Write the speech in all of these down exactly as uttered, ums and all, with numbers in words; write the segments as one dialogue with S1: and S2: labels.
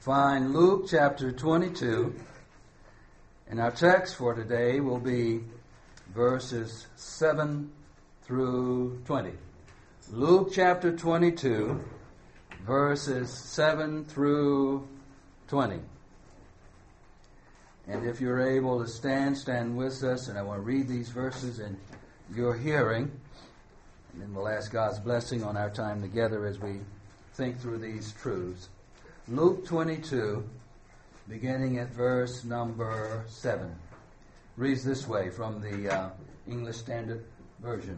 S1: find Luke chapter twenty-two, and our text for today will be verses seven through twenty. Luke chapter twenty-two, verses seven through twenty. And if you're able to stand, stand with us, and I want to read these verses in your hearing, and then we'll ask God's blessing on our time together as we think through these truths. Luke twenty-two, beginning at verse number seven, reads this way from the uh, English Standard Version.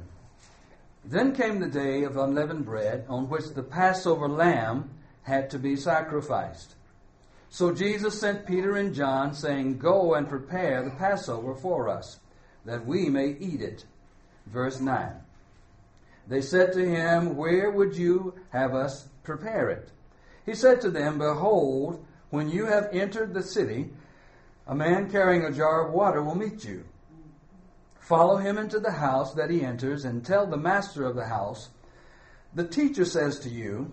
S1: Then came the day of unleavened bread, on which the Passover lamb had to be sacrificed. So Jesus sent Peter and John, saying, Go and prepare the Passover for us, that we may eat it. Verse nine. They said to him, Where would you have us prepare it? He said to them, Behold, when you have entered the city, a man carrying a jar of water will meet you. Follow him into the house that he enters, and tell the master of the house, The teacher says to you,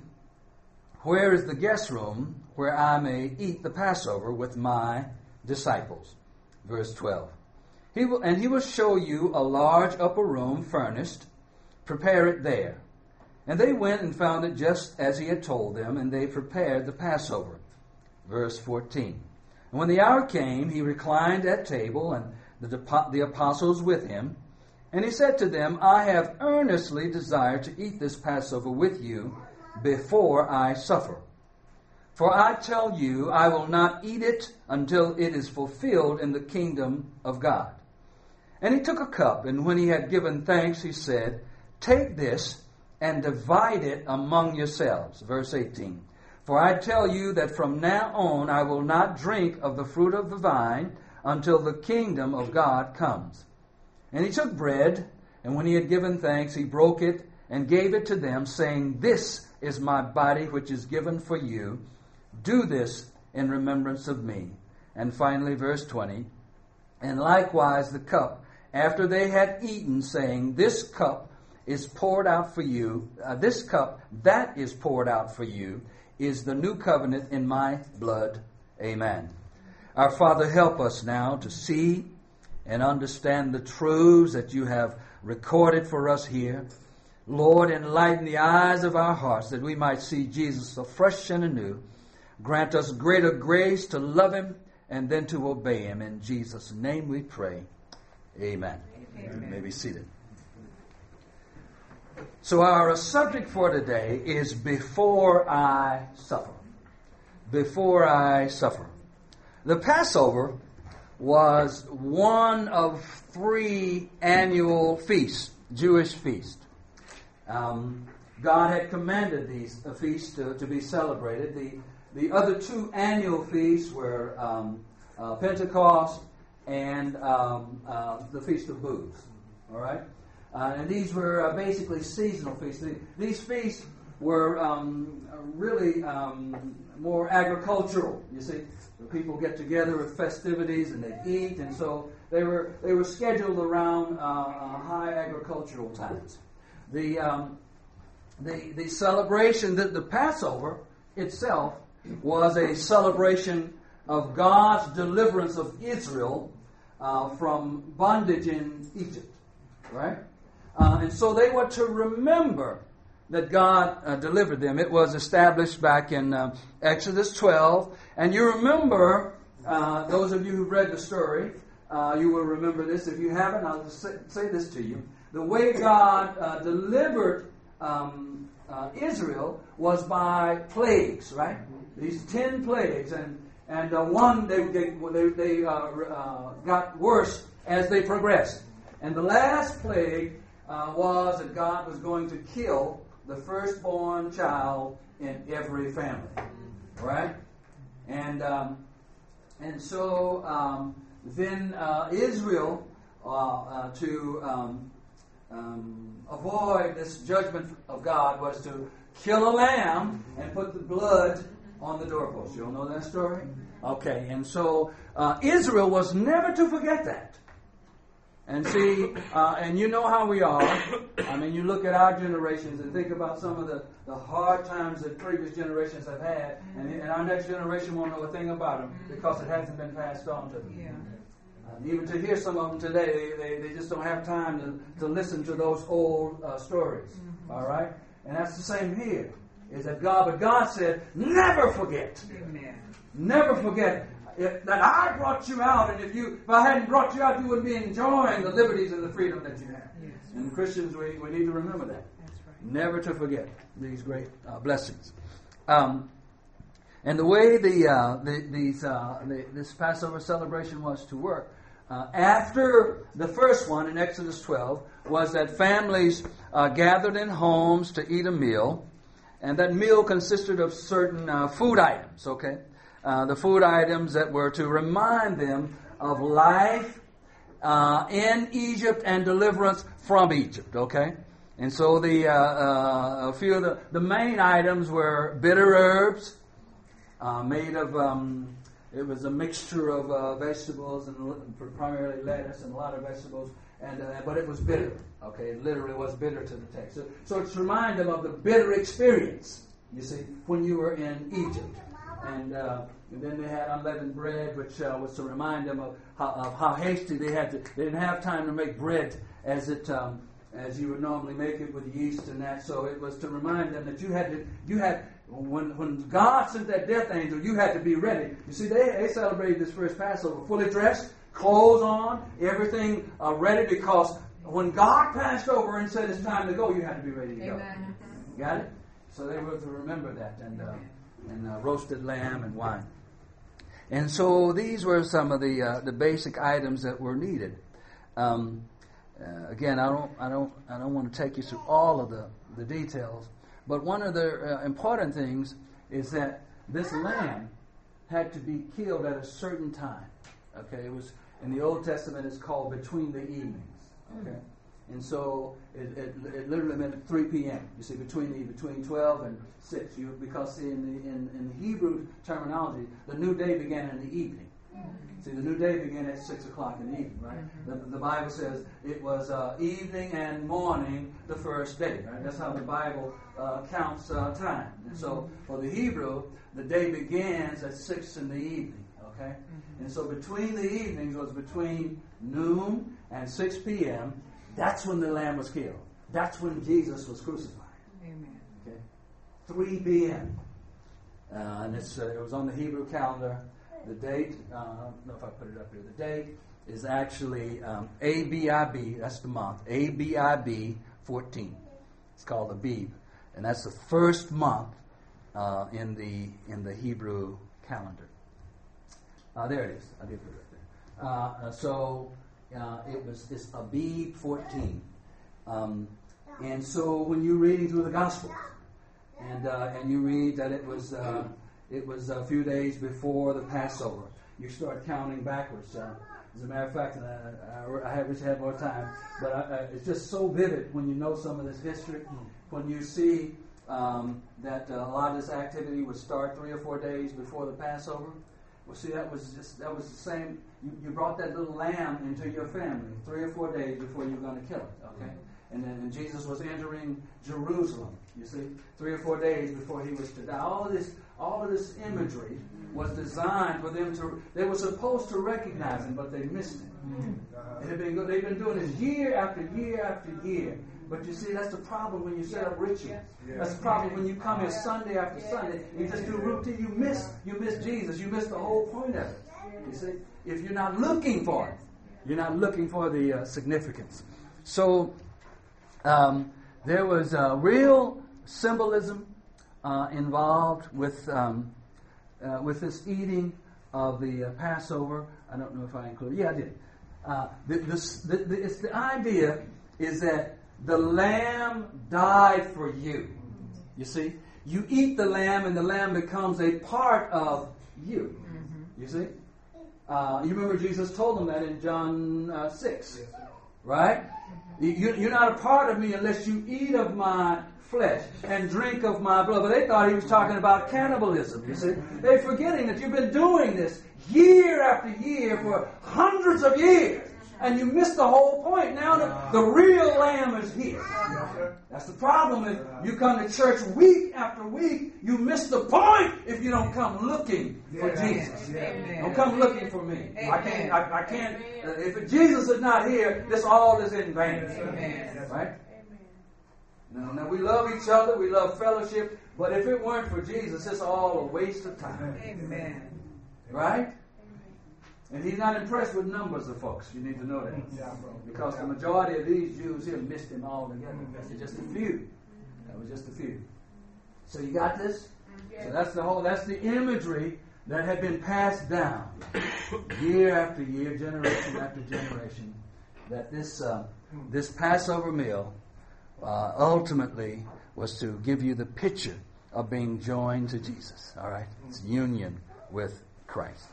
S1: Where is the guest room where I may eat the Passover with my disciples? Verse twelve. He will, and he will show you a large upper room furnished. Prepare it there. And they went and found it just as he had told them, and they prepared the Passover. Verse fourteen. And when the hour came, he reclined at table, and the, the apostles with him. And he said to them, I have earnestly desired to eat this Passover with you before I suffer. For I tell you, I will not eat it until it is fulfilled in the kingdom of God. And he took a cup, and when he had given thanks, he said, Take this and divide it among yourselves. Verse eighteen. For I tell you that from now on I will not drink of the fruit of the vine until the kingdom of God comes. And he took bread, and when he had given thanks, he broke it and gave it to them, saying, This is my body which is given for you. Do this in remembrance of me. And finally, verse twenty. And likewise the cup, after they had eaten, saying, This cup is poured out for you, uh, this cup that is poured out for you is the new covenant in my blood. Amen. Our Father, help us now to see and understand the truths that you have recorded for us here. Lord, enlighten the eyes of our hearts that we might see Jesus afresh and anew. Grant us greater grace to love him and then to obey him. In Jesus' name we pray. Amen. Amen. You may be seated. So our subject for today is Before I Suffer. Before I Suffer. The Passover was one of three annual feasts, Jewish feasts. Um, God had commanded these uh, feasts to, to be celebrated. The, the other two annual feasts were um, uh, Pentecost and um, uh, the Feast of Booths. All right? Uh, and these were uh, basically seasonal feasts. These feasts were um, really um, more agricultural. You see, the people get together with festivities and they eat, and so they were they were scheduled around uh, uh, high agricultural times. The um, the the celebration, the, the Passover itself was a celebration of God's deliverance of Israel uh, from bondage in Egypt, right? Uh, and so they were to remember that God uh, delivered them. It was established back in uh, Exodus twelve. And you remember, uh, those of you who've read the story, uh, you will remember this. If you haven't, I'll just say, say this to you. The way God uh, delivered um, uh, Israel was by plagues, right? These ten plagues. And, and uh, one, they, they, they, they uh, uh, got worse as they progressed. And the last plague uh, was that God was going to kill the firstborn child in every family, right? And um, and so um, then uh, Israel, uh, uh, to um, um, avoid this judgment of God, was to kill a lamb and put the blood on the doorpost. You all know that story? Okay, and so uh, Israel was never to forget that. And see, uh, and you know how we are. I mean, you look at our generations and think about some of the, the hard times that previous generations have had, and, and our next generation won't know a thing about them because it hasn't been passed on to them. Yeah. Uh, even to hear some of them today, they, they, they just don't have time to, to listen to those old uh, stories. Mm-hmm. All right? And that's the same here. Is that God, but God said, never forget. Amen. Never forget. If, that I brought you out, and if you, if I hadn't brought you out, you wouldn't be enjoying the liberties and the freedom that you have. Yes. And Christians, we, we need to remember that. That's right. Never to forget these great uh, blessings. Um, and the way the, uh, the these uh, the, this Passover celebration was to work uh, after the first one in Exodus twelve was that families uh, gathered in homes to eat a meal, and that meal consisted of certain uh, food items. Okay. Uh, the food items that were to remind them of life uh, in Egypt and deliverance from Egypt, okay? And so the uh, uh, a few of the, the main items were bitter herbs uh, made of, um, it was a mixture of uh, vegetables, and primarily lettuce and a lot of vegetables, and uh, but it was bitter, okay? It literally was bitter to the text. So, so it's to remind them of the bitter experience, you see, when you were in Egypt. And, uh, and then they had unleavened bread, which uh, was to remind them of how, of how hasty they had to. They didn't have time to make bread as it um, as you would normally make it with yeast and that. So it was to remind them that you had to. You had when when God sent that death angel, you had to be ready. You see, they they celebrated this first Passover fully dressed, clothes on, everything uh, ready, because when God passed over and said it's time to go, you had to be ready to Amen. Go. Got it? So they were to remember that. And. Uh, and uh, roasted lamb and wine. And so these were some of the uh, the basic items that were needed. Um, uh, again, I don't I don't I don't want to take you through all of the, the details, but one of the uh, important things is that this lamb had to be killed at a certain time. Okay, it was in the Old Testament. It's called between the evenings. Okay. And so it, it, it literally meant three p.m. You see, between the, between twelve and six. You, because see, in the in, in the Hebrew terminology, the new day began in the evening. Mm-hmm. See, the new day began at six o'clock in the evening, right? Mm-hmm. The, the Bible says it was uh, evening and morning the first day, right? That's how the Bible uh, counts uh, time. And so for the Hebrew, the day begins at six in the evening, okay? Mm-hmm. And so between the evenings was between noon and six p.m., that's when the lamb was killed. That's when Jesus was crucified. Amen. Okay, three p.m. Uh, and it's uh, it was on the Hebrew calendar. The date, uh, I don't know if I put it up here. The date is actually um, A B I B. That's the month. A B I B fourteen. It's called Abib, and that's the first month uh, in the in the Hebrew calendar. Uh, there it is. I did put it up there. Uh, uh, so. Uh, it was this Abib fourteen, um, and so when you're reading through the Gospels, and uh, and you read that it was uh, it was a few days before the Passover, you start counting backwards. Uh, as a matter of fact, and I, I, I wish I had more time, but I, I, it's just so vivid when you know some of this history, when you see um, that uh, a lot of this activity would start three or four days before the Passover. Well, see, that was just that was the same. You, you brought that little lamb into your family three or four days before you were going to kill it. Okay, and then and Jesus was entering Jerusalem. You see, three or four days before he was to die. All of this, all of this imagery was designed for them to. They were supposed to recognize him, but they missed him. It had been, they've been doing this year after year after year. But you see, that's the problem when you set up rituals. That's the problem when you come here Sunday after Sunday. You just do routine. You miss, you miss Jesus. You miss the whole point of it. You see, if you're not looking for it, you're not looking for the uh, significance. So um, there was uh, real symbolism uh, involved with um, uh, with this eating of the uh, Passover. I don't know if I included. Yeah, I did. Uh, the, this, the, the, it's the idea is that the lamb died for you. You see? You eat the lamb and the lamb becomes a part of you. You see? Uh, you remember Jesus told them that in John uh, six. Right? You, you're not a part of me unless you eat of my flesh and drink of my blood. But they thought he was talking about cannibalism. You see? They're forgetting that you've been doing this year after year for hundreds of years. And you miss the whole point. Now the, the real lamb is here. That's the problem. If you come to church week after week, you miss the point if you don't come looking for Jesus. Don't come looking for me. I can't, I, I can't, uh, if Jesus is not here, this all is in vain. Right? Now, now we love each other, we love fellowship, but if it weren't for Jesus, it's all a waste of time. Amen. Right? And he's not impressed with numbers of folks. You need to know that. Because the majority of these Jews here missed him altogether. It's just a few. That was just a few. So you got this? So that's the whole, that's the imagery that had been passed down year after year, generation after generation, that this, uh, this Passover meal uh, ultimately was to give you the picture of being joined to Jesus. All right? It's union with Christ.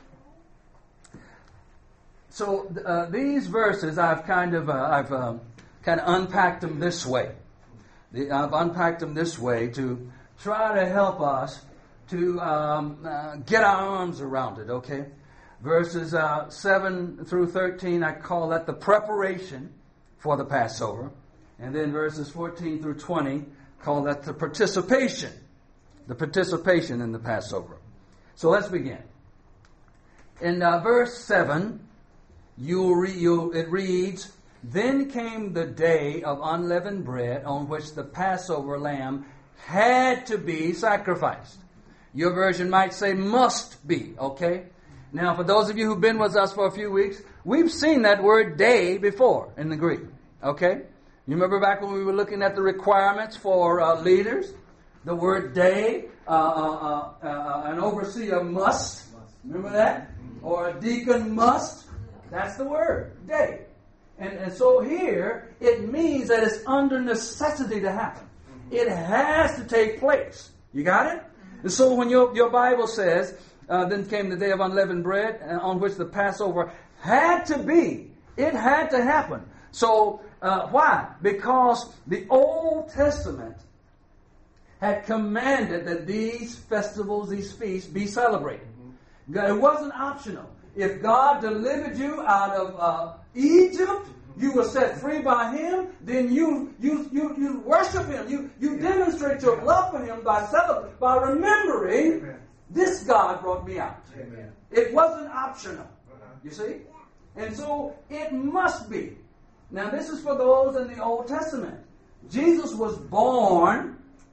S1: So uh, these verses, I've kind of, uh, I've um, kind of unpacked them this way. The, I've unpacked them this way to try to help us to um, uh, get our arms around it. Okay, verses uh, seven through thirteen, I call that the preparation for the Passover, and then verses fourteen through twenty, call that the participation, the participation in the Passover. So let's begin. In uh, verse seven. You'll re, you'll, it reads, "Then came the day of unleavened bread on which the Passover lamb had to be sacrificed." Your version might say must be, okay? Now, for those of you who've been with us for a few weeks, we've seen that word day before in the Greek, okay? You remember back when we were looking at the requirements for uh, leaders? The word day, uh, uh, uh, uh, an overseer must, remember that? Or a deacon must. That's the word, day. And, and so here, it means that it's under necessity to happen. It has to take place. You got it? And so when your, your Bible says, uh, then came the day of unleavened bread, uh, on which the Passover had to be. It had to happen. So, uh, why? Because the Old Testament had commanded that these festivals, these feasts, be celebrated. It wasn't optional. If God delivered you out of uh, Egypt, you were set free by Him, then you you you, you worship Him. You you demonstrate your love for Him by celebrating, by remembering, Amen. This God brought me out. Amen. It wasn't optional. Uh-huh. You see? And so it must be. Now this is for those in the Old Testament. Jesus was born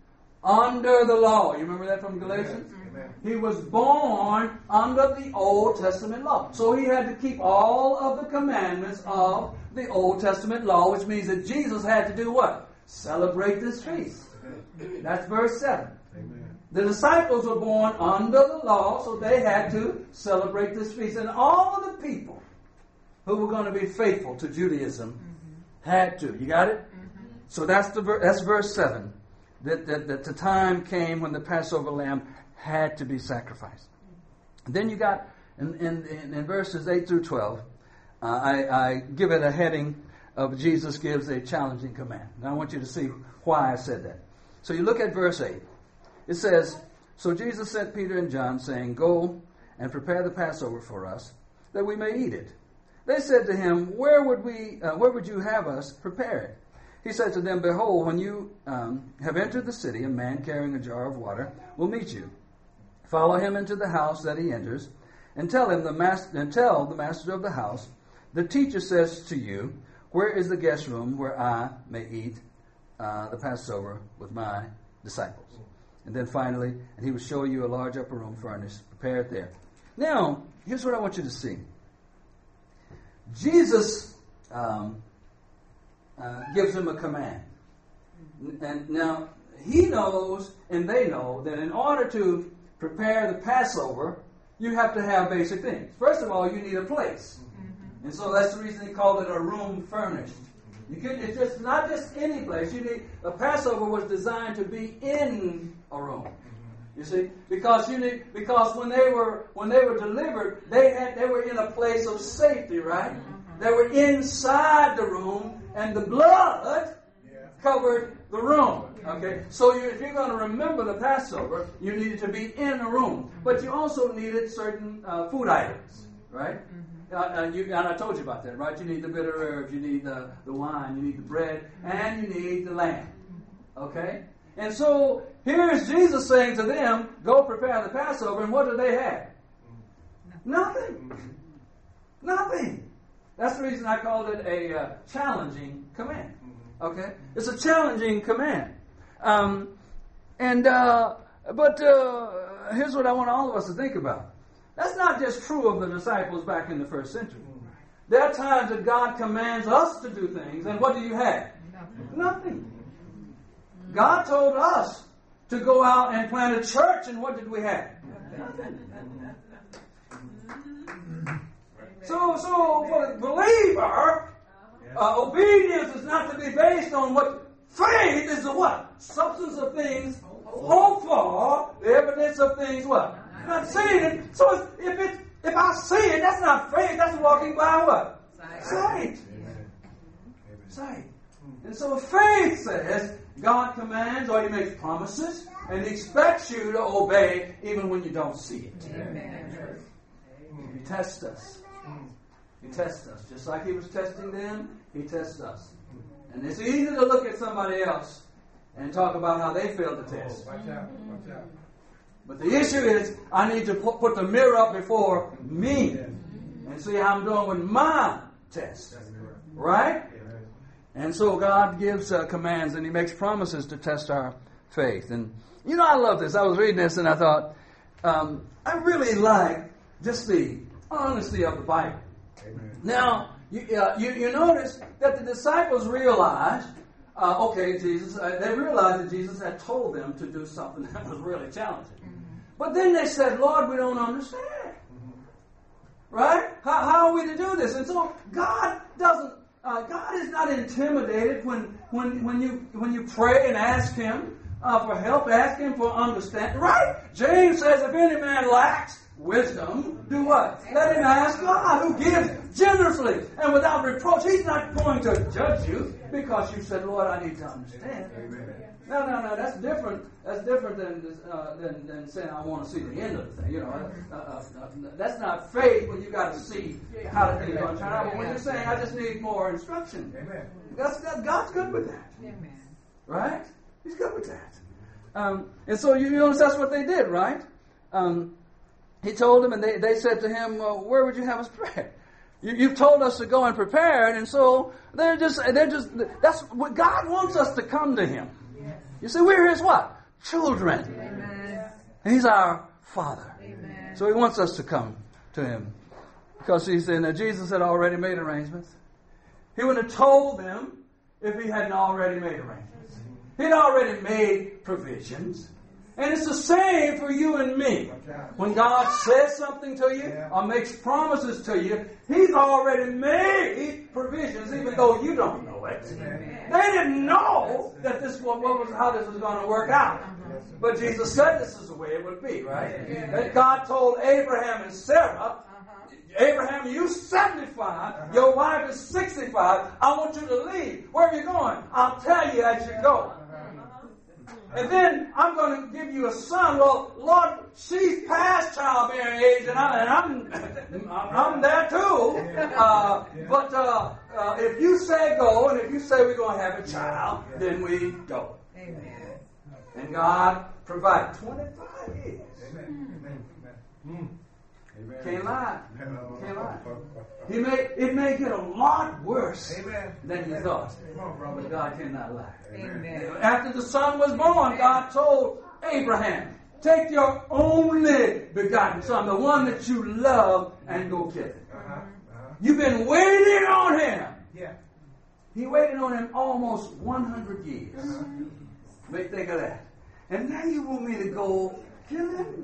S1: under the law. You remember that from Galatians? Amen. He was born under the Old Testament law. So he had to keep all of the commandments of the Old Testament law, which means that Jesus had to do what? Celebrate this feast. That's verse seven. Amen. The disciples were born under the law, so they had to celebrate this feast. And all of the people who were going to be faithful to Judaism mm-hmm. had to. You got it? Mm-hmm. So that's the that's verse seven. That, that, that the time came when the Passover lamb had to be sacrificed. Then you got, in, in, in verses eight through twelve, uh, I, I give it a heading of Jesus gives a challenging command. Now I want you to see why I said that. So you look at verse eight. It says, "So Jesus sent Peter and John, saying, 'Go and prepare the Passover for us, that we may eat it.' They said to him, 'Where would we? Uh, where would you have us prepare it?' He said to them, 'Behold, when you um, have entered the city, a man carrying a jar of water will meet you. Follow him into the house that he enters, and tell him the master, and tell the master of the house, the teacher says to you, where is the guest room where I may eat uh, the Passover with my disciples?' And then finally, and he will show you a large upper room furnished, prepare it there." Now, here's what I want you to see. Jesus um, uh, gives him a command. And now, he knows and they know that in order to prepare the Passover, you have to have basic things. First of all, you need a place. Mm-hmm. And so that's the reason he called it a room furnished. You can, it's just not just any place. You need, a Passover was designed to be in a room. You see, because you need, because when they were when they were delivered, they had they were in a place of safety, right? Mm-hmm. They were inside the room, and the blood yeah. covered the room. Okay, so you, if you're going to remember the Passover, you needed to be in a room, but you also needed certain uh, food items, right? Mm-hmm. Uh, uh, you, and I told you about that, right? You need the bitter herbs, you need the, the wine, you need the bread, and you need the lamb. Okay? And so here's Jesus saying to them, go prepare the Passover, and what do they have? Nothing. Nothing. That's the reason I called it a uh, challenging command. Okay? It's a challenging command. Um, and, uh, but uh, here's what I want all of us to think about. That's not just true of the disciples back in the first century. There are times that God commands us to do things, and what do you have? Nothing. Nothing. God told us to go out and plant a church, and what did we have? Nothing. So, so for the believer, uh, obedience is not to be based on what faith is. The what? Substance of things hoped for, the evidence of things what? Not seeing it. So if it, if I see it, that's not faith. That's walking by what? Sight. Sight. And so faith says God commands or He makes promises, and He expects you to obey even when you don't see it. Amen. He tests us. He tests us. Just like He was testing them, He tests us. And it's easy to look at somebody else and talk about how they failed the test.
S2: Watch out. Watch out.
S1: But the issue is, I need to put, put the mirror up before me and see how I'm doing with my test. Right? And so God gives uh, commands and He makes promises to test our faith. And you know, I love this. I was reading this and I thought, um, I really like just the honesty of the Bible. Amen. Now, you, uh, you, you notice that the disciples realized, uh, okay, Jesus, uh, they realized that Jesus had told them to do something that was really challenging. But then they said, Lord, we don't understand. Mm-hmm. Right? How, how are we to do this? And so God doesn't, uh, God is not intimidated when, when, when you, when you pray and ask Him uh, for help, ask Him for understanding. Right? James says, if any man lacks wisdom, do what? Let him ask God, who gives generously and without reproach. He's not going to judge you because you said, Lord, I need to understand. Amen. No, no, no. That's different. That's different than uh, than, than saying I want to see the end of the thing. You know, uh, uh, uh, that's not faith when you got to see how the thing's going to turn out. But when you're saying I just need more instruction, Amen. That's that, God's good with that. Amen. Right? He's good with that. Um, and so you, you notice that's what they did, right? Um, he told them, and they, they said to him, well, "Where would you have us pray? You, you've told us to go and prepare." And so they're just they're just that's what God wants us to come to Him. You see, we're His what? Children. Amen. And He's our Father. Amen. So He wants us to come to Him. Because He said, now Jesus had already made arrangements. He wouldn't have told them if He hadn't already made arrangements. He'd already made provisions. And it's the same for you and me. When God says something to you or makes promises to you, He's already made provisions even though you don't know it. They didn't know that this what was how this was going to work out. But Jesus said this is the way it would be, right? That God told Abraham and Sarah, Abraham, you seventy-five, your wife is sixty-five, I want you to leave. Where are you going? I'll tell you as you go. And then I'm going to give you a son. Well, Lord, she's past childbearing age, and, I, and I'm I'm there too. Uh, but uh, uh, if you say go, and if you say we're going to have a child, then we go. Amen. And God provided twenty-five years. Amen. Amen. Can't lie. Can't lie. He may, it may get a lot worse Amen. Than you thought. But God cannot lie. Amen. After the son was born, God told Abraham, take your only begotten son, the one that you love, and go kill him. Uh-huh. Uh-huh. You've been waiting on him. Yeah. He waited on him almost one hundred years. Uh-huh. Make think of that. And now you want me to go kill him?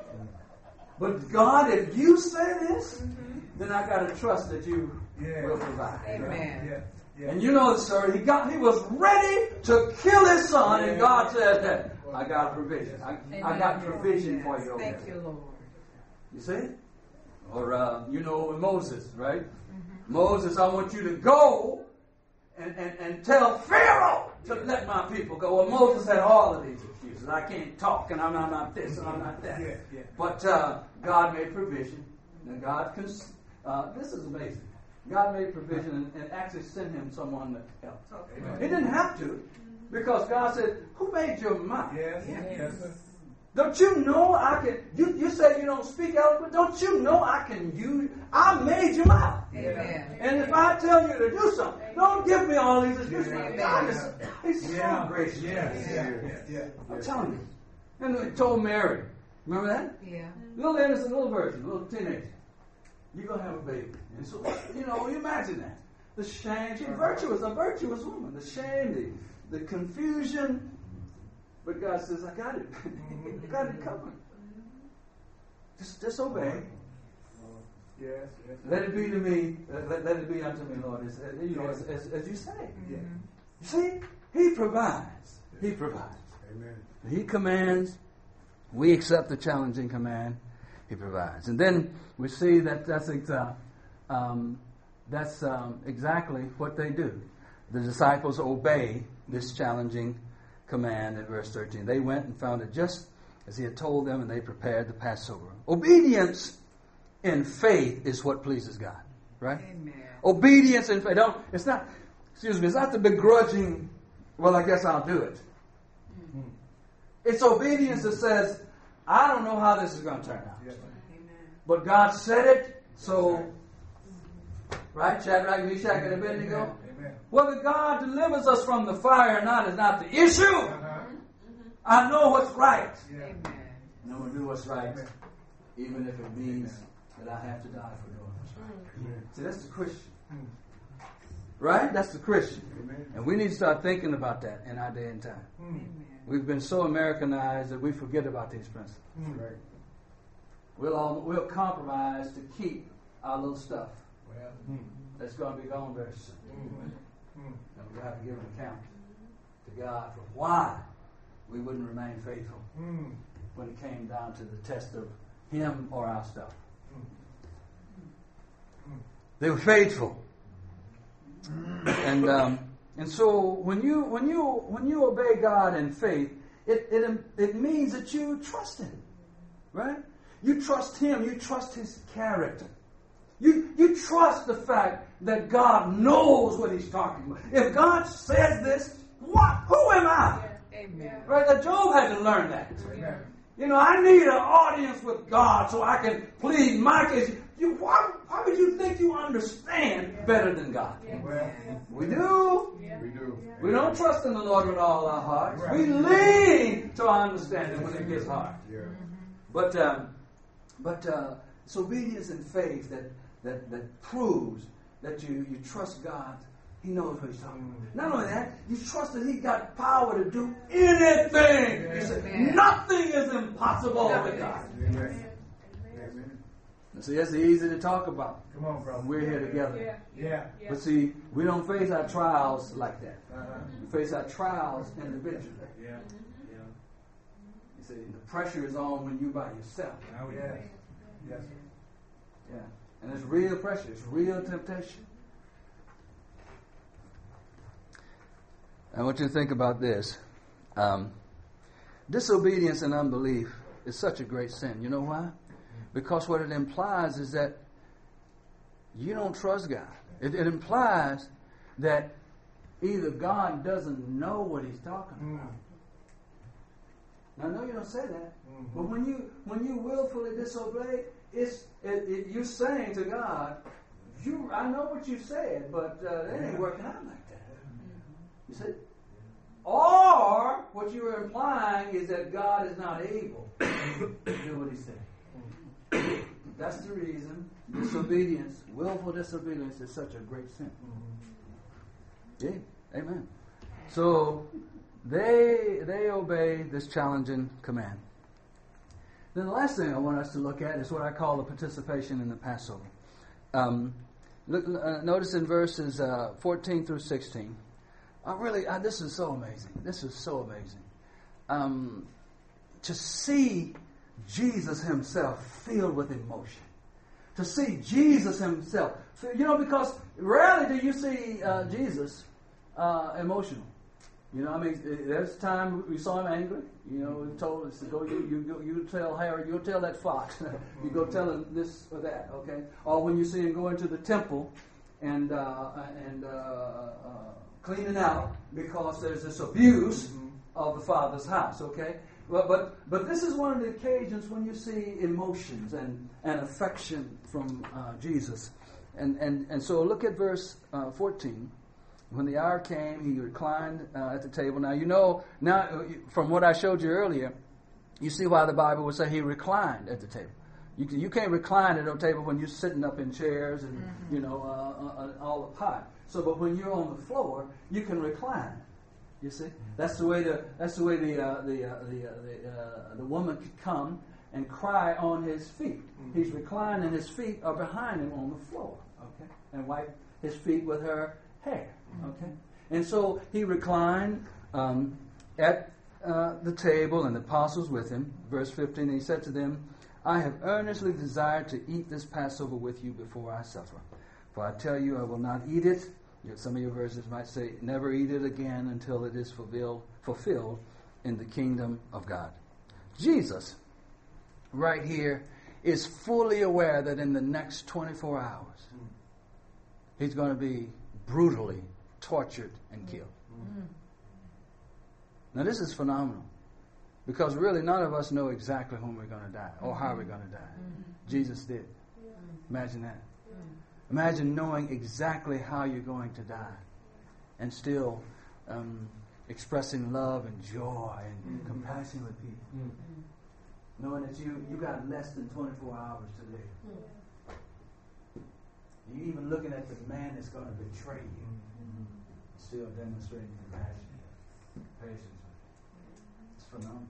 S1: But God, if you say this, mm-hmm. then I got to trust that you yeah. will provide. Amen. Yeah. Yeah. And you know, sir, he got he was ready to kill his son, yeah. and God said that I got a provision. I, I got provision for you.
S3: Thank there. You, Lord.
S1: You see? Or uh, you know, Moses, right? Mm-hmm. Moses, I want you to go and, and, and tell Pharaoh to let my people go. Well, Moses had all of these excuses. I can't talk, and I'm not, I'm not this, and I'm not that. Yeah, yeah. But uh, God made provision. And God, cons- Uh, this is amazing. God made provision and, and actually sent him someone to help. Amen. He didn't have to, because God said, who made your mouth?
S2: Yes, yes. yes.
S1: Don't you know I can, you, you say you don't speak eloquent, don't you know I can use, I made your mouth.
S3: Amen.
S1: And if I tell you to do something, don't give me all these excuses.
S2: Yeah.
S1: God is, he's
S2: Yeah.
S1: so gracious.
S2: Yes, yes, yes, yes.
S1: I'm telling you. And he told Mary, remember that?
S3: Yeah.
S1: Little innocent little virgin, little teenager. You're going to have a baby. And so, you know, you imagine that. The shame, she's virtuous, a virtuous woman. The shame, the, the confusion. But God says, I got it. I got it covered. Just disobey.
S2: Yes, yes.
S1: Let it be to me. Let, let it be unto me, Lord. As, you know, as, as, as you say.
S2: Yeah.
S1: You see, He provides. He provides.
S2: Amen.
S1: He commands. We accept the challenging command. He provides. And then we see that that's uh, um, that's um, exactly what they do. The disciples obey this challenging command in verse thirteen. They went and found it just as he had told them, and they prepared the Passover. Obedience in faith is what pleases God, right?
S3: Amen.
S1: Obedience in faith. Don't, it's not, excuse me, it's not the begrudging, well, I guess I'll do it. Mm-hmm. It's obedience that says, I don't know how this is going to turn out.
S2: Yes.
S1: But God said it, so, right? Shadrach, Meshach, and Abednego.
S2: Amen.
S1: Whether God delivers us from the fire or not is not the issue.
S2: Uh-huh.
S1: I know what's right.
S2: Yeah.
S3: Amen.
S1: And I'm going to do what's right,
S2: Amen.
S1: even if it means that I have to die for doing what's right.
S2: Amen.
S1: See, that's the Christian.
S2: Mm.
S1: Right? That's the Christian.
S2: Amen.
S1: And we need to start thinking about that in our day and time.
S2: Mm.
S1: We've been so Americanized that we forget about these principles.
S2: Mm. Right.
S1: We'll all, we'll compromise to keep our little stuff
S2: Well, mm.
S1: that's going to be gone very soon.
S2: Mm. Mm.
S1: And we'll have to give an account to God for why we wouldn't remain faithful
S2: Mm.
S1: when it came down to the test of Him or our stuff.
S2: Mm.
S1: They were faithful, and um, and so when you when you when you obey God in faith, it it it means that you trust Him, right? You trust Him. You trust His character. You you trust the fact that God knows what He's talking about. If God says this, what? Who am I?
S3: Amen.
S1: Right? That Job had to learn that.
S2: Amen.
S1: You know, I need an audience with God so I can plead my case. You, why, why would you think you understand better than God?
S2: Well,
S1: We do.
S2: we do.
S1: We don't trust in the Lord with all our hearts.
S2: Right.
S1: We lean to our understanding when it gets hard.
S2: Yeah.
S1: But um, but uh, it's obedience and faith that, that, that proves that you, you trust God. He knows what He's talking about. Not only that, you trust that He got power to do anything. You say, nothing is impossible with God.
S2: Amen. Amen.
S1: See, that's easy to talk about.
S2: Come on, brother.
S1: when We're here together.
S2: Yeah.
S1: But see, we don't face our trials like that.
S2: Uh-huh.
S1: We face our trials individually.
S2: Yeah. Yeah.
S1: You see, the pressure is on when you're by yourself.
S2: Oh, yes. Yes.
S1: Yeah. And it's real pressure. It's real temptation. I want you to think about this. Um, disobedience and unbelief is such a great sin. You know why? Because what it implies is that you don't trust God. It, it implies that either God doesn't know what He's talking about. Mm. Now, I know you don't say that, mm-hmm. but when you when you willfully disobey, it's it, it, you're saying to God, "You, I know what you said, but uh, it ain't working out like that." Mm-hmm. You see, or what you are implying is that God is not able to do what He said. That's the reason disobedience, willful disobedience, is such a great sin. Yeah, amen. So they they obey this challenging command. Then the last thing I want us to look at is what I call the participation in the Passover. Um, look, uh, notice in verses uh, fourteen through sixteen. I really, uh, this is so amazing. This is so amazing. Um, to see Jesus Himself filled with emotion. To see Jesus Himself. You know, because rarely do you see uh, Jesus uh, emotional. You know, I mean, there's time we saw him angry. You know, we told us to go. You you you tell Herod. You tell that fox. You go tell him this or that. Okay. Or when you see him go into the temple and uh, and uh, uh, cleaning out because there's this abuse mm-hmm. of the Father's house. Okay. But but but this is one of the occasions when you see emotions and and affection from uh, Jesus. And and and so look at verse uh, fourteen. When the hour came, he reclined uh, at the table. Now, you know, now from what I showed you earlier, you see why the Bible would say he reclined at the table. You, you can't recline at a table when you're sitting up in chairs and, mm-hmm. you know, uh, uh, all the pot. So, but when you're on the floor, you can recline. You see? That's the way the, that's the, way the, uh, the, uh, the, uh, the, uh, the woman could come and cry on his feet. Mm-hmm. He's reclined and his feet are behind him on the floor. Okay? And wipe his feet with her hair. Okay, and so he reclined um, at uh, the table, and the apostles with him. Verse fifteen, he said to them, I have earnestly desired to eat this Passover with you before I suffer. For I tell you, I will not eat it. Some of your verses might say, never eat it again until it is fulfilled, fulfilled in the kingdom of God. Jesus, right here, is fully aware that in the next twenty-four hours, he's going to be brutally tortured and killed. Mm-hmm. Now this is phenomenal, because really none of us know exactly when we're going to die or how we're going to die. Mm-hmm. Jesus did. Yeah. Imagine that. Yeah. Imagine knowing exactly how you're going to die and still um, expressing love and joy and mm-hmm. compassion with people. Mm-hmm. Knowing that you, you got less than twenty-four hours to live. Mm-hmm. You're even looking at the man that's going to betray you. Mm-hmm. Still demonstrating compassion, patience. It's phenomenal.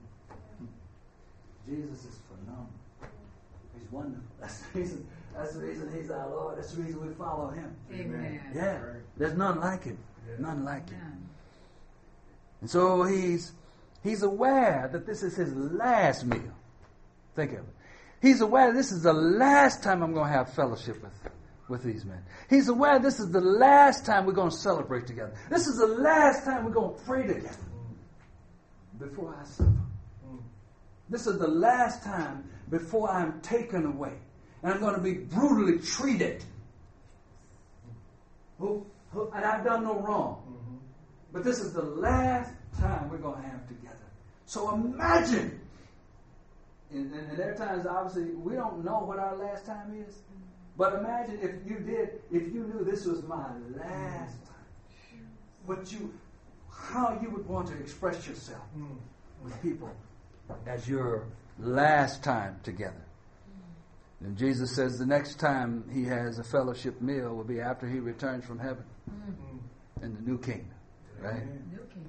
S1: Jesus is phenomenal. He's wonderful. That's the reason. That's the reason he's our Lord. That's the reason we follow him.
S3: Amen.
S1: Yeah, there's none like him. Yeah. None like him. And so he's he's aware that this is his last meal. Think of it. He's aware this is the last time I'm going to have fellowship with with these men. He's aware this is the last time we're going to celebrate together. This is the last time we're going to pray together before I suffer. This is the last time before I'm taken away. And I'm going to be brutally treated. Who, who, and I've done no wrong. But this is the last time we're going to have together. So imagine. And, and, and there are times, obviously, we don't know what our last time is. But imagine if you did, if you knew this was my last time, what you, how you would want to express yourself with people as your last time together. And Jesus says the next time he has a fellowship meal will be after he returns from heaven in the new kingdom, right?
S3: New kingdom.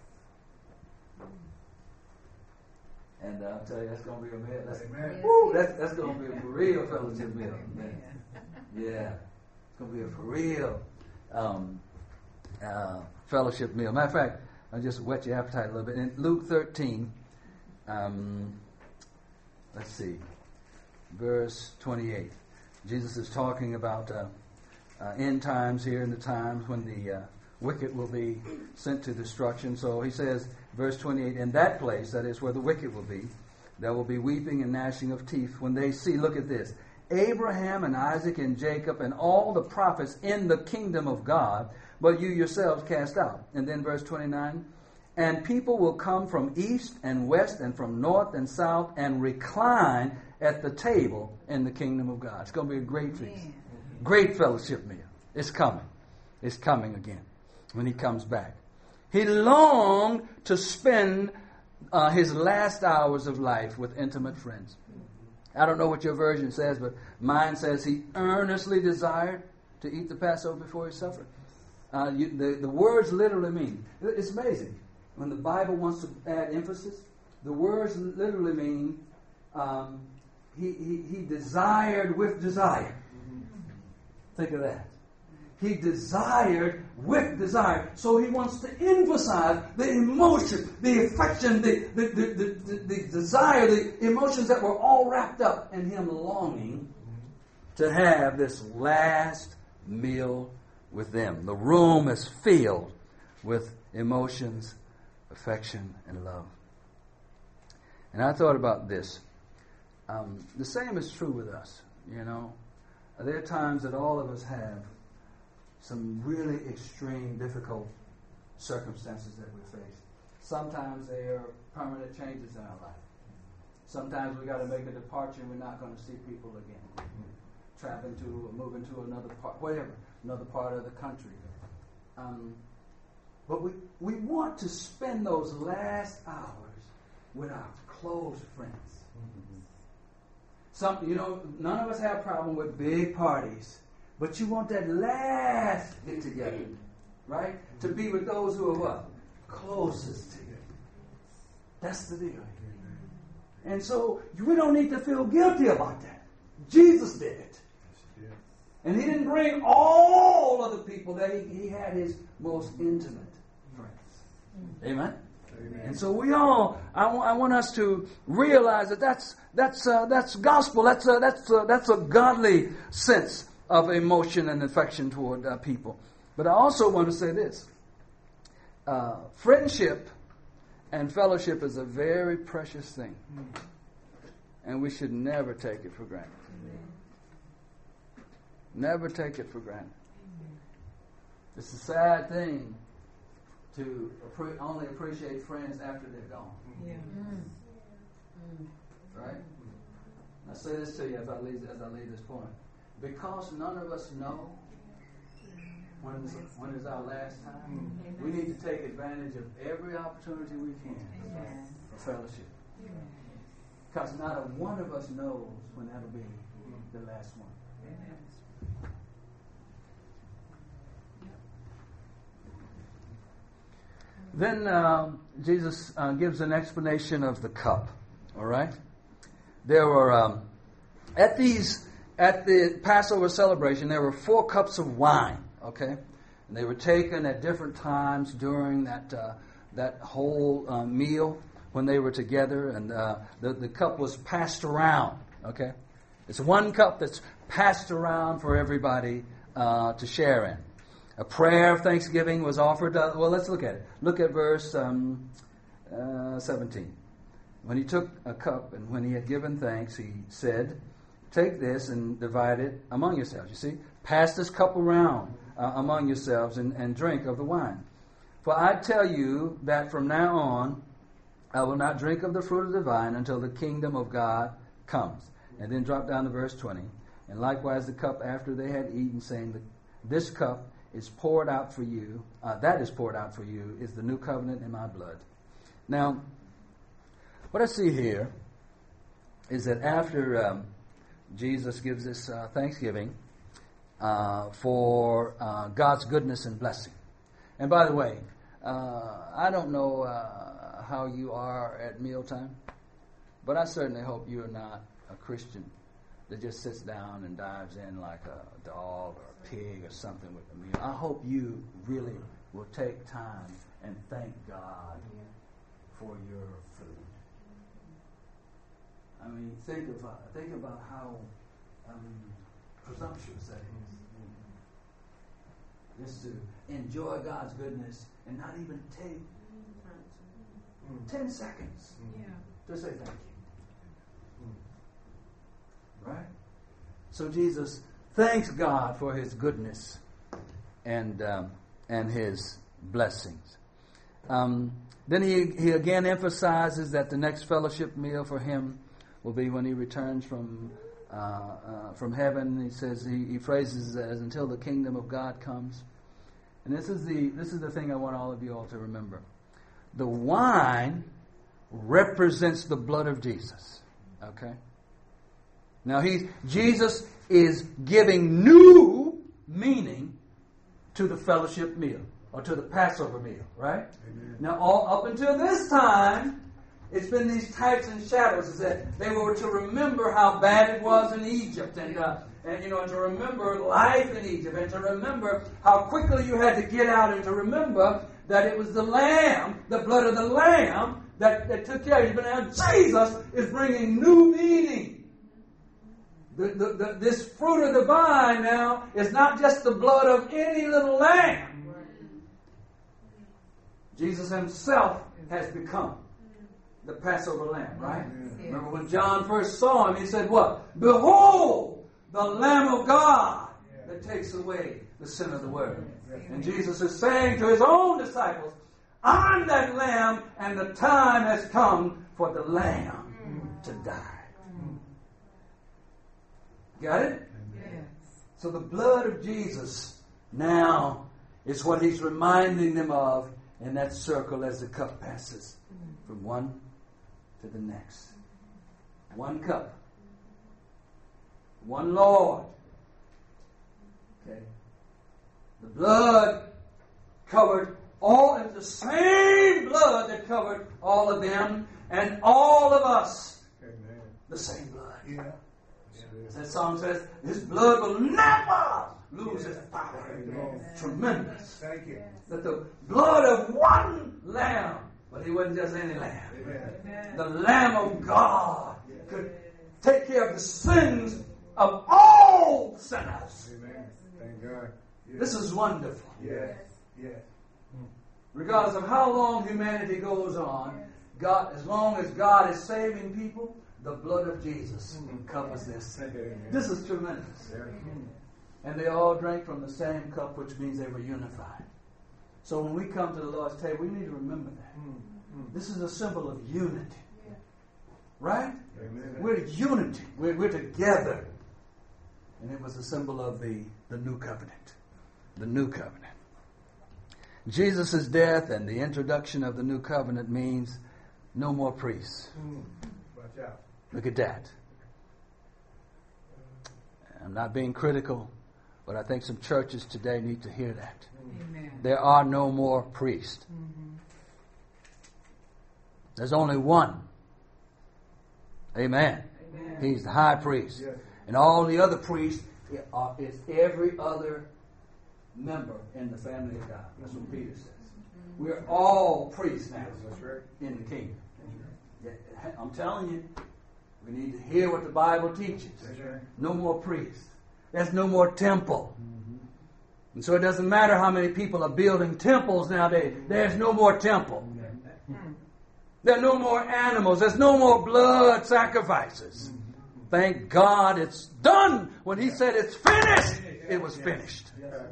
S1: And uh, I'll tell you, that's going to be a meal. That's,
S2: Amen.
S1: woo, that's, that's going to be a for real fellowship meal. Man. Yeah. It's going to be a for real um, uh, fellowship meal. Matter of fact, I'll just whet your appetite a little bit. In Luke thirteen, um, let's see, verse twenty-eight. Jesus is talking about uh, uh, end times here, in the times when the uh, wicked will be sent to destruction. So he says, verse twenty-eight, in that place, that is where the wicked will be, there will be weeping and gnashing of teeth when they see, look at this, Abraham and Isaac and Jacob and all the prophets in the kingdom of God, but you yourselves cast out. And then verse twenty-nine, and people will come from east and west and from north and south and recline at the table in the kingdom of God. It's going to be a great feast. Great fellowship meal. It's coming. It's coming again when he comes back. He longed to spend uh, his last hours of life with intimate friends. I don't know what your version says, but mine says he earnestly desired to eat the Passover before he suffered. Uh, you, the, the words literally mean, it's amazing. When the Bible wants to add emphasis, the words literally mean um, he, he, he desired with desire. Think of that. He desired with desire. So he wants to emphasize the emotion, the affection, the, the, the, the, the, the desire, the emotions that were all wrapped up in him longing to have this last meal with them. The room is filled with emotions affection, and love. And I thought about this. Um, the same is true with us, you know. There are times that all of us have some really extreme, difficult circumstances that we face. Sometimes they are permanent changes in our life. Sometimes we got to make a departure and we're not going to see people again. Traveling to or moving to another part, whatever, another part of the country. Um, but we, we want to spend those last hours with our close friends. Some, you know, none of us have a problem with big parties, but you want that last get together, right? To be with those who are what? Closest to you. That's the deal. And so we don't need to feel guilty about that. Jesus did it. And he didn't bring all of the people that he, he had his most intimate friends. Amen? Amen. And so we all, I, w- I want us to realize that that's that's uh, that's gospel. That's a, that's a, that's a godly sense of emotion and affection toward uh, people. But I also want to say this: uh, friendship and fellowship is a very precious thing, and we should never take it for granted. Never take it for granted. It's a sad thing to appre- only appreciate friends after they're gone. Yeah. Mm. Right? I say this to you as I leave, as I leave this point. Because none of us know when is, when is our last time, mm. we need to take advantage of every opportunity we can Amen. For fellowship. Because not a one of us knows when that'll be the last one. Amen. Then uh, Jesus uh, gives an explanation of the cup. All right, there were um, at these at the Passover celebration there were four cups of wine. Okay, and they were taken at different times during that uh, that whole uh, meal when they were together, and uh, the the cup was passed around. Okay, it's one cup that's passed around for everybody uh, to share in. A prayer of thanksgiving was offered. Uh, well, let's look at it. Look at verse um, uh, seventeen. When he took a cup and when he had given thanks, he said, "Take this and divide it among yourselves." You see, pass this cup around uh, among yourselves and, and drink of the wine. For I tell you that from now on, I will not drink of the fruit of the vine until the kingdom of God comes. And then drop down to verse twenty. And likewise the cup after they had eaten, saying that this cup is poured out for you, uh, that is poured out for you, is the new covenant in my blood. Now, what I see here is that after um, Jesus gives this uh, thanksgiving uh, for uh, God's goodness and blessing. And by the way, uh, I don't know uh, how you are at mealtime, but I certainly hope you are not a Christian that just sits down and dives in like a dog or a pig or something with the meal. I hope you really will take time and thank God for your food. I mean, think about think about how um, presumptuous that is. Just to enjoy God's goodness and not even take ten seconds to say thank you. Right? So Jesus thanks God for his goodness and um, and his blessings. Um, then he, he again emphasizes that the next fellowship meal for him will be when he returns from uh, uh, from heaven. He says he, he phrases it as until the kingdom of God comes. And this is the this is the thing I want all of you all to remember. The wine represents the blood of Jesus. Okay? Now, he, Jesus is giving new meaning to the fellowship meal, or to the Passover meal, right? Amen. Now, all, up until this time, it's been these types and shadows. Is that they were to remember how bad it was in Egypt, and, uh, and you know, and to remember life in Egypt, and to remember how quickly you had to get out, and to remember that it was the lamb, the blood of the lamb, that, that took care of you. But now Jesus is bringing new meaning. The, the, the, this fruit of the vine now is not just the blood of any little lamb. Jesus himself has become the Passover lamb, right? Yes. Remember when John first saw him, he said what? Behold, the Lamb of God that takes away the sin of the world. And Jesus is saying to his own disciples, I'm that lamb, and the time has come for the lamb to die. Got it? Yes. So the blood of Jesus now is what he's reminding them of in that circle as the cup passes from one to the next. One cup. One Lord. Okay. The blood covered all, and the same blood that covered all of them and all of us. Amen. The same blood. Yeah. As that song says, His blood will never lose its power. Tremendous. Thank you. That the blood of one lamb, but he wasn't just any lamb. Amen. The Lamb of God could take care of the sins of all sinners. Amen. Thank God. Yes. This is wonderful. Yes. Yes. Regardless of how long humanity goes on, God, as long as God is saving people, the blood of Jesus covers this. This is tremendous. And they all drank from the same cup, which means they were unified. So when we come to the Lord's table, we need to remember that. This is a symbol of unity. Right? Amen. We're unity. We're, we're together. And it was a symbol of the, the new covenant. The new covenant. Jesus' death and the introduction of the new covenant means no more priests. Mm. Watch out. Look at that. I'm not being critical, but I think some churches today need to hear that. Amen. There are no more priests. Mm-hmm. There's only one. Amen. Amen. He's the high priest. Yes. And all the other priests are, is every other member in the family of God. That's what Peter says. Mm-hmm. We're all priests now. That's right. In the kingdom. Right. I'm telling you, we need to hear what the Bible teaches. Right. No more priests. There's no more temple. Mm-hmm. And so it doesn't matter how many people are building temples nowadays. There's no more temple. Mm-hmm. There are no more animals. There's no more blood sacrifices. Mm-hmm. Thank God it's done. When he said it's finished, it was finished.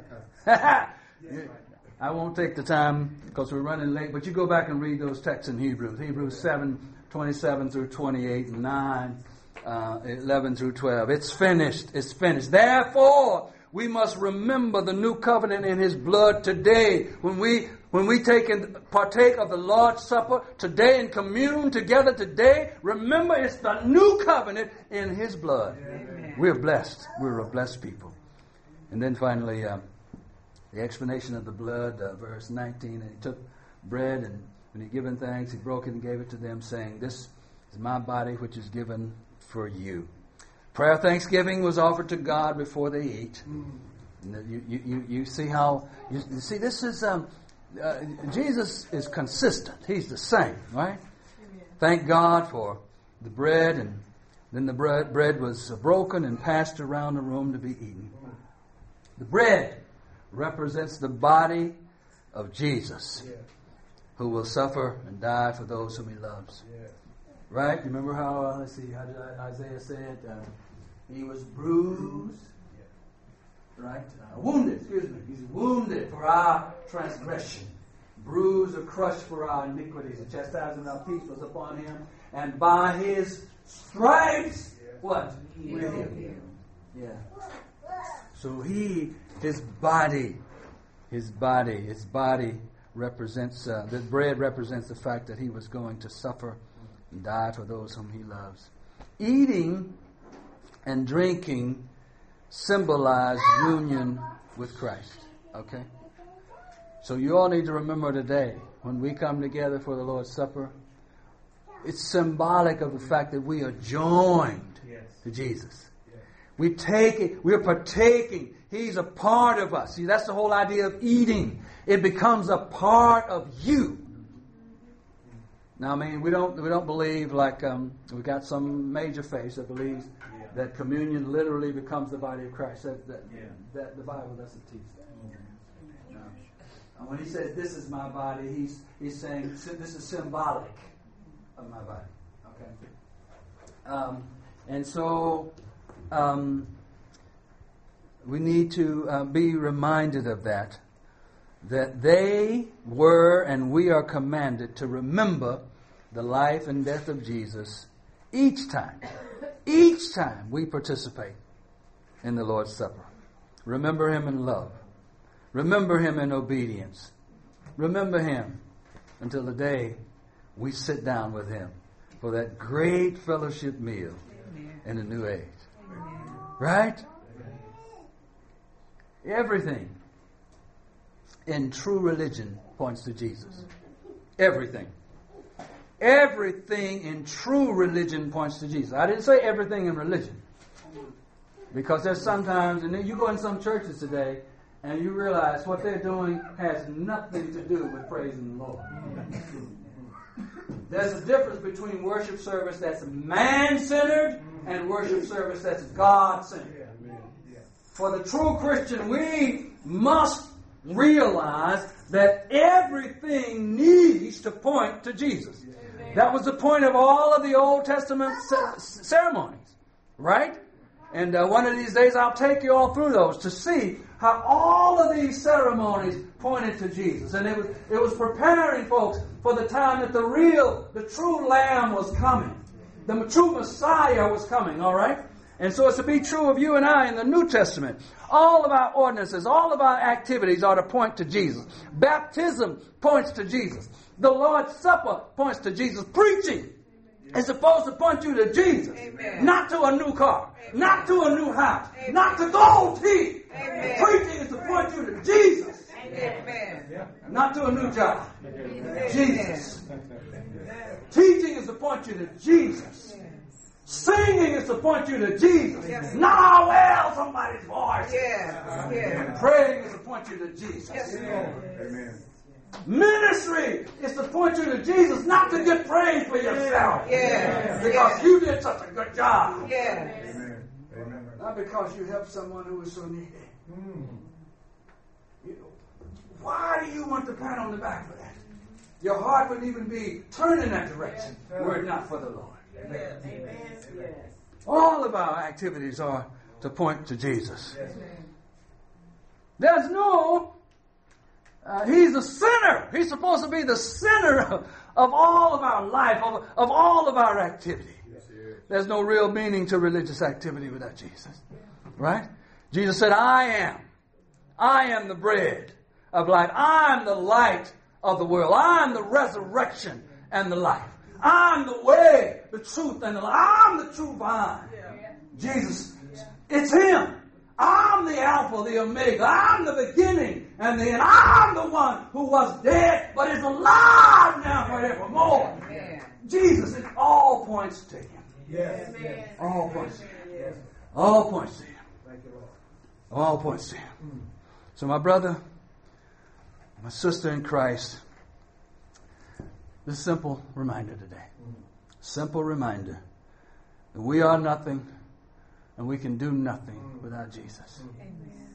S1: I won't take the time because we're running late, but you go back and read those texts in Hebrews. Hebrews seven, twenty-seven through twenty-eight, and nine, uh, eleven through twelve. It's finished. It's finished. Therefore, we must remember the new covenant in his blood today. When we when we take and partake of the Lord's Supper today and commune together today, remember it's the new covenant in his blood. Amen. We're blessed. We're a blessed people. And then finally, uh, the explanation of the blood, uh, verse nineteen. And he took bread, and when he given thanks, he broke it and gave it to them, saying, "This is my body, which is given for you." Prayer of thanksgiving was offered to God before they eat. Mm. And you, you, you, you see how, you, you see, this is, um, uh, Jesus is consistent. He's the same, right? Amen. Thank God for the bread, and then the bread, bread was broken and passed around the room to be eaten. The bread represents the body of Jesus, yeah, who will suffer and die for those whom he loves. Yeah. Right? You remember how, uh, let's see, how did Isaiah say it? Uh, he was bruised, yeah, right? Uh, wounded, excuse me. He's wounded for our transgression, bruised or crushed for our iniquities. The chastisement of our peace was upon him, and by his stripes, yeah, what? We're healed. Yeah. So he, his body, his body, his body represents, uh, the bread represents the fact that he was going to suffer and die for those whom he loves. Eating and drinking symbolize union with Christ. Okay? So you all need to remember today, when we come together for the Lord's Supper, it's symbolic of the fact that we are joined, yes, to Jesus. Yes. We take it, we're partaking. He's a part of us. See, that's the whole idea of eating. It becomes a part of you. Now, I mean, we don't we don't believe like um, we got some major faith that believes, yeah, that communion literally becomes the body of Christ. That that, yeah, that the Bible doesn't teach that. No. And when he says, this is my body, he's, he's saying, this is symbolic of my body. Okay? Um, and so, um, we need to uh, be reminded of that. That they were and we are commanded to remember the life and death of Jesus each time. Each time we participate in the Lord's Supper. Remember Him in love. Remember Him in obedience. Remember Him until the day we sit down with Him for that great fellowship meal in the new age. Right? Everything in true religion points to Jesus. Everything. Everything in true religion points to Jesus. I didn't say everything in religion. Because there's sometimes, and then you go in some churches today, and you realize what they're doing has nothing to do with praising the Lord. There's a difference between worship service that's man-centered and worship service that's God-centered. For the true Christian, we must realize that everything needs to point to Jesus. Amen. That was the point of all of the Old Testament c- ceremonies, right? And uh, one of these days I'll take you all through those to see how all of these ceremonies pointed to Jesus. And it was, it was preparing folks for the time that the real, the true Lamb was coming. The true Messiah was coming, all right? And so it's to be true of you and I in the New Testament. All of our ordinances, all of our activities are to point to Jesus. Baptism points to Jesus. The Lord's Supper points to Jesus. Preaching is supposed to point you to Jesus. Amen. Not to a new car. Amen. Not to a new house. Amen. Not to gold teeth. Amen. Preaching is to point you to Jesus. Amen. Not to a new job. Amen. Jesus. Amen. Teaching is to point you to Jesus. Singing is to point you to Jesus. Yes. Not well somebody's voice. Yeah. Yeah. Praying is to point you to Jesus. Yes. Amen. Ministry is to point you to Jesus, not to get praise for yourself. Yeah. Because yeah. you did such a good job. Yeah. Amen. Amen. Not because you helped someone who was so needy. Mm. You, why do you want to pat on the back for that? Your heart wouldn't even be turned in that direction were it not for the Lord. Amen. Amen. Yes. All of our activities are to point to Jesus. Yes. There's no, uh, He's the center. He's supposed to be the center of, of all of our life, of, of all of our activity. Yes. There's no real meaning to religious activity without Jesus. Right? Jesus said, I am. I am the bread of life. I am the light of the world. I am the resurrection and the life. I'm the way, the truth, and the life. I'm the true vine. Yeah. Jesus, it's Him. I'm the Alpha, the Omega. I'm the beginning and the end. I'm the one who was dead, but is alive now forevermore. Yeah. Jesus, it all points to Him. Yes. Yes. All points to Him. Yes. All points to Him. All points to Him. So my brother, my sister in Christ, this simple reminder today. Simple reminder that we are nothing and we can do nothing without Jesus. Amen.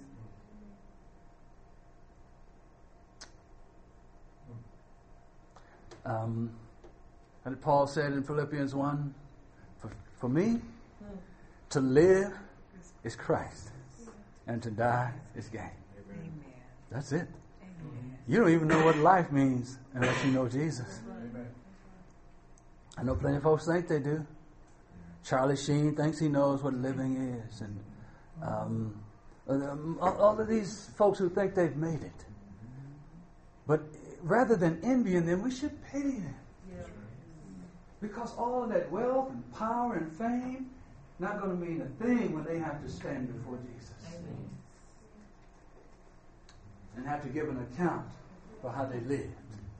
S1: Um, and Paul said in Philippians one, for, for me, to live is Christ and to die is gain. Amen. That's it. Amen. You don't even know what life means unless you know Jesus. I know plenty of folks think they do. Charlie Sheen thinks he knows what living is. And um, all of these folks who think they've made it. But rather than envying them, we should pity them. Because all of that wealth and power and fame not going to mean a thing when they have to stand before Jesus. Amen. And have to give an account for how they lived.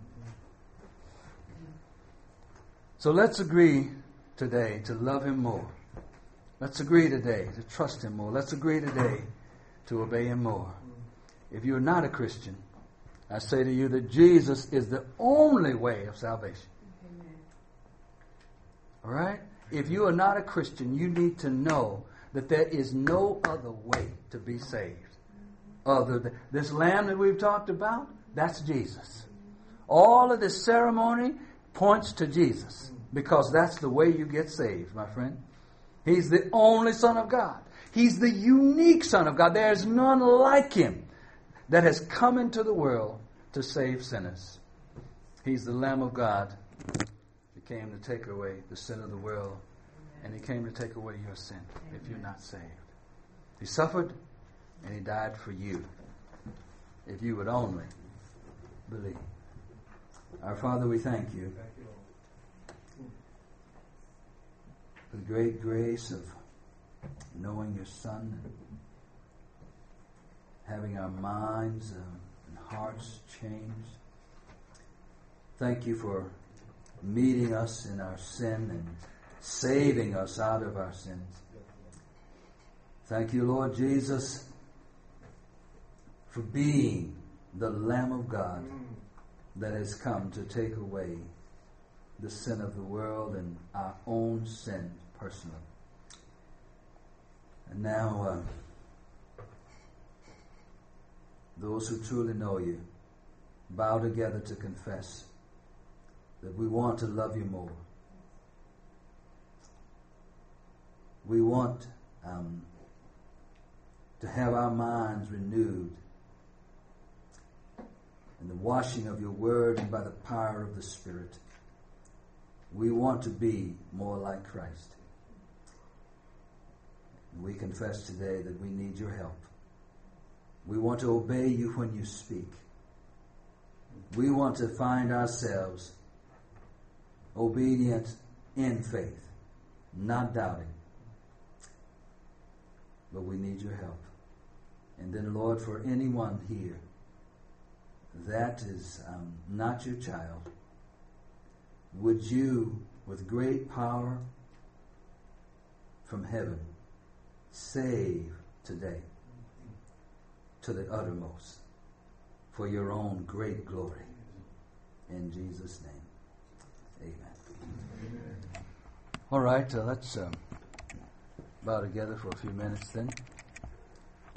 S1: So let's agree today to love Him more. Let's agree today to trust Him more. Let's agree today to obey Him more. If you're not a Christian, I say to you that Jesus is the only way of salvation. Amen. All right? If you are not a Christian, you need to know that there is no other way to be saved. Other than this lamb that we've talked about, That's Jesus. All of this ceremony points to Jesus, because that's the way you get saved, my friend. He's the only Son of God. He's the unique Son of God. There's none like Him that has come into the world to save sinners. He's the Lamb of God. He came to take away the sin of the world, and He came to take away your sin if you're not saved. He suffered, and He died for you, if you would only believe. Our Father, we thank You for the great grace of knowing Your Son, and having our minds uh, and hearts changed. Thank You for meeting us in our sin and saving us out of our sins. Thank You, Lord Jesus, for being the Lamb of God that has come to take away the sin of the world and our own sin personally. And now, uh, those who truly know You bow together to confess that we want to love You more. We want um, to have our minds renewed in the washing of Your Word and by the power of the Spirit. We want to be more like Christ. And we confess today that we need Your help. We want to obey You when You speak. We want to find ourselves obedient in faith, not doubting. But we need Your help. And then, Lord, for anyone here that is um, not Your child, would You, with great power from heaven, save today to the uttermost for Your own great glory. In Jesus' name, amen. Amen. All right, uh, let's um, bow together for a few minutes then.